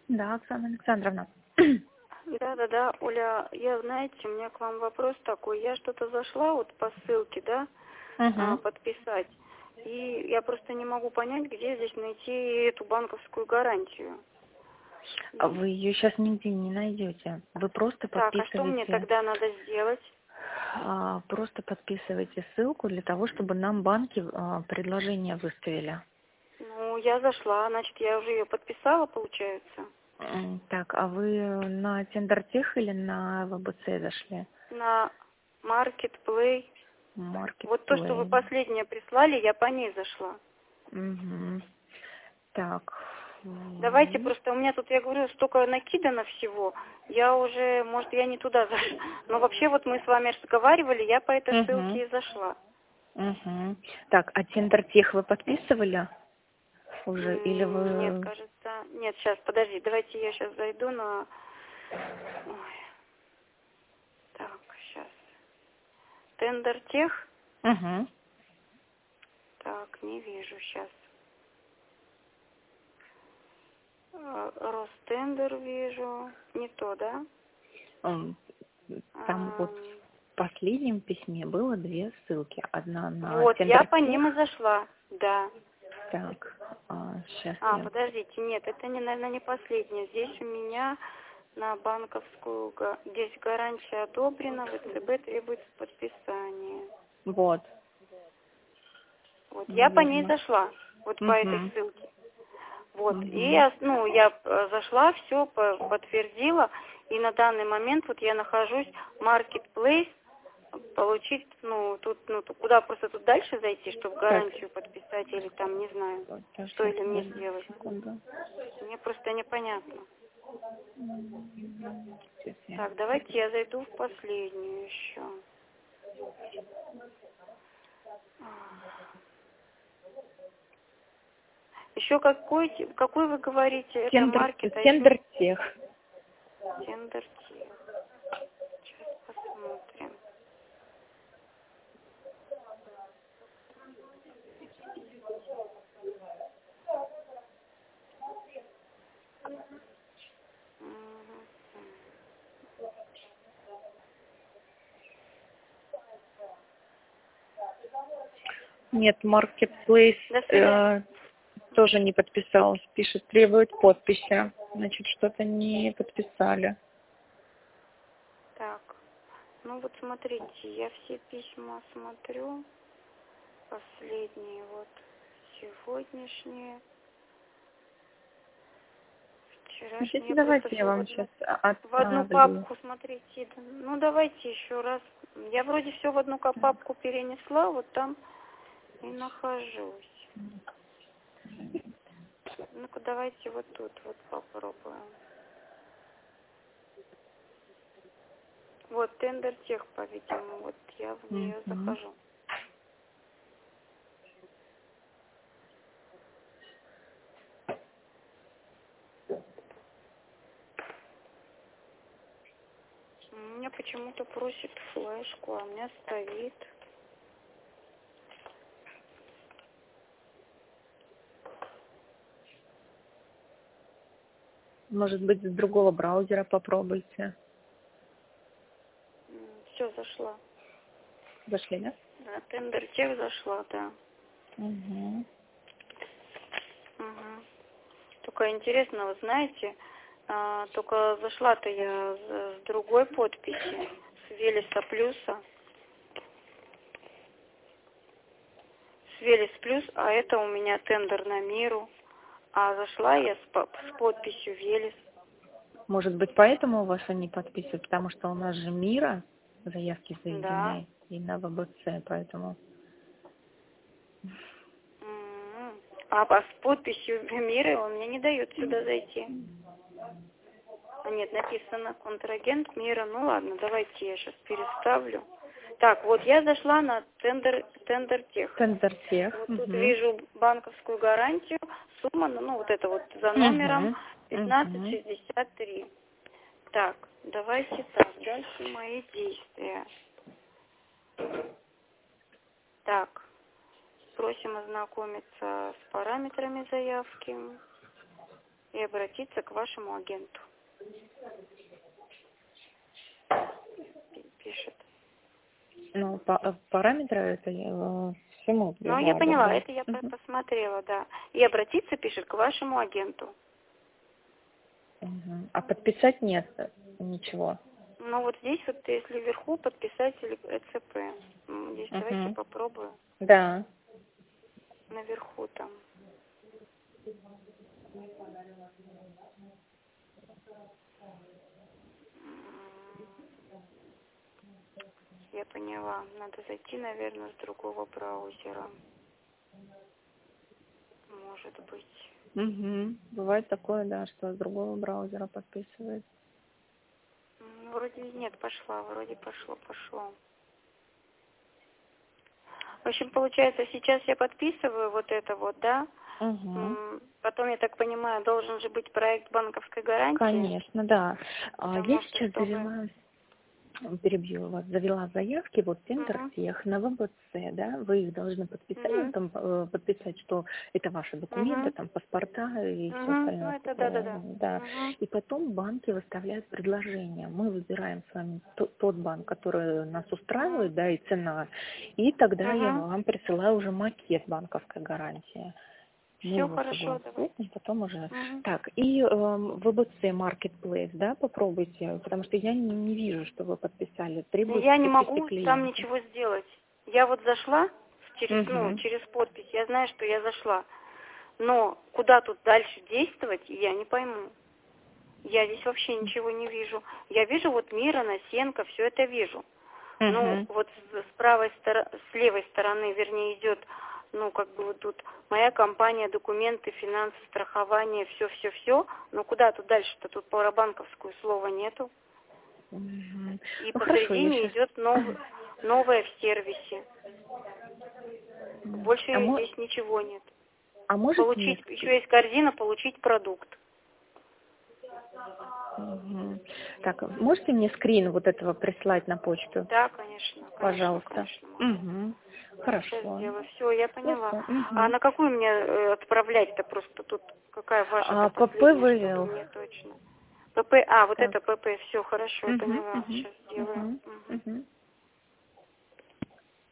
Да, Оксана Александровна. Да, Оля, знаете, у меня к вам вопрос такой. Я что-то зашла вот по ссылке, да, Угу. подписать. И я просто не могу понять, где здесь найти эту банковскую гарантию. Вы ее сейчас нигде не найдете. Вы просто Так, а что мне подписываете, тогда надо сделать? ссылку для того, чтобы нам банки предложение выставили. Ну, я зашла, значит, я уже ее подписала, получается. Так, а вы на Тендертех или на ВБЦ зашли? На Marketplace. Вот то, что вы Marketplace. последнее прислали, я по ней зашла. Угу. Так. Давайте просто, у меня тут, я говорю, столько накидано всего, я уже, может, я не туда зашла. Но вообще вот мы с вами разговаривали, я по этой Угу. ссылке и зашла. Угу. Так, а Тендертех вы подписывали уже? Или Нет, вы... кажется, нет, сейчас, подожди, давайте я сейчас зайду на... Ой, так, сейчас. Тендертех? Угу. Так, не вижу сейчас. Ростендер вижу. Не то, да? Там вот в последнем письме было две ссылки. Одна на Вот, я по ним и Тендертех. зашла, да. Так, сейчас я... Подождите, нет, это, наверное, не последнее. Здесь у меня на банковскую... Здесь гарантия одобрена, ВЦБ требуется подписание. Вот, Вот, я по ней наверное. зашла, вот по этой Угу. ссылке. Вот, и Угу. я зашла, все подтвердила, и на данный момент вот я нахожусь в Marketplace, получить, куда просто тут дальше зайти, чтобы Так, гарантию подписать, или там, не знаю, вот, что сейчас, или мне подождите сделать. секунду. Мне просто непонятно. Сейчас я... Так, давайте я зайду в последнюю еще. Еще какой вы говорите, это маркет, а еще Тендертех. Тендертех. Сейчас посмотрим. Мгм. Нет, Marketplace До свидания. тоже не подписалась. Пишет, требует подписи. Значит, что-то не подписали. Так, вот смотрите, я все письма смотрю, последние вот, сегодняшние, вчерашние, Хотите, я просто давайте я все вам сейчас в одну отправлю. папку, смотрите, давайте еще раз, я вроде все в одну папку перенесла, вот там и нахожусь. Ну-ка, давайте вот тут вот попробуем. Вот, Тендертех, по-видимому, вот я в нее Мгм. захожу. Меня почему-то просит флешку, а у меня стоит. Может быть, с другого браузера попробуйте. Все, зашла. Зашли, да? Да, Тендертех зашла, да. Угу. Угу. Только интересно, вы знаете, только зашла-то я с другой подписи, с Велеса Плюса. С Велес Плюс, а это у меня тендер на Миру. А зашла я с подписью Велес. Может быть, поэтому у вас они подписывают, потому что у нас же Мира заявки Да. заведены и на ВБЦ, поэтому... А с подписью Мира он мне не дает сюда зайти. Нет, написано контрагент Мира. Ну ладно, давайте я сейчас переставлю. Так, вот я зашла на Тендертех. Тендертех. Вот тут Угу. вижу банковскую гарантию. Сумма, вот это вот за номером Угу. Угу. 1563. Так, давайте так. Дальше мои действия. Так, просим ознакомиться с параметрами заявки. и обратиться к вашему агенту. Пишет. Ну, параметры это всему. Ну, я поняла, да. это я посмотрела, да. И обратиться, пишет, к вашему агенту. А подписать нет ничего? Ну, вот здесь вот, если вверху, подписать ЭЦП. Здесь давайте попробую. Да. Наверху там. Я поняла. Надо зайти, наверное, с другого браузера. Может быть. Бывает такое, да, что с другого браузера подписывает. Вроде нет, пошла. Вроде пошло. В общем, получается, сейчас я подписываю вот это вот, да? Потом, я так понимаю, должен же быть проект банковской гарантии. Конечно, да. Я сейчас чтобы... завела заявки, вот Центртех на ВБЦ, да, вы их должны подписать, там, подписать, что это ваши документы, там, паспорта и все остальное. Ну, это да. И потом банки выставляют предложения. Мы выбираем с вами тот банк, который нас устраивает, да, и цена, и тогда я вам присылаю уже макет банковской гарантии. Все хорошо, давайте. Потом уже. Так, и ВБЦ Marketplace, да, попробуйте, потому что я не вижу, что вы подписали. Требуется я не могу клиента. там ничего сделать. Я вот зашла через подпись, я знаю, что я зашла. Но куда тут дальше действовать, я не пойму. Я здесь вообще ничего не вижу. Я вижу вот Мира, Насенко, все это вижу. Ну, вот с левой стороны, вернее, идет, ну, как бы вот тут моя компания, документы, финансы, страхование, все. Но куда тут дальше-то? Тут про банковскую слова нету. И посередине идет новое в сервисе. Больше здесь ничего нет. Получить, еще есть корзина, получить продукт. Так, можете мне скрин вот этого прислать на почту? Да, конечно. Пожалуйста. Конечно. Хорошо. Все, я поняла. А на какую мне отправлять-то просто тут? Какая ваша последняя, чтобы мне точно? ПП, вот это ПП, все хорошо, я поняла. Сейчас сделаю.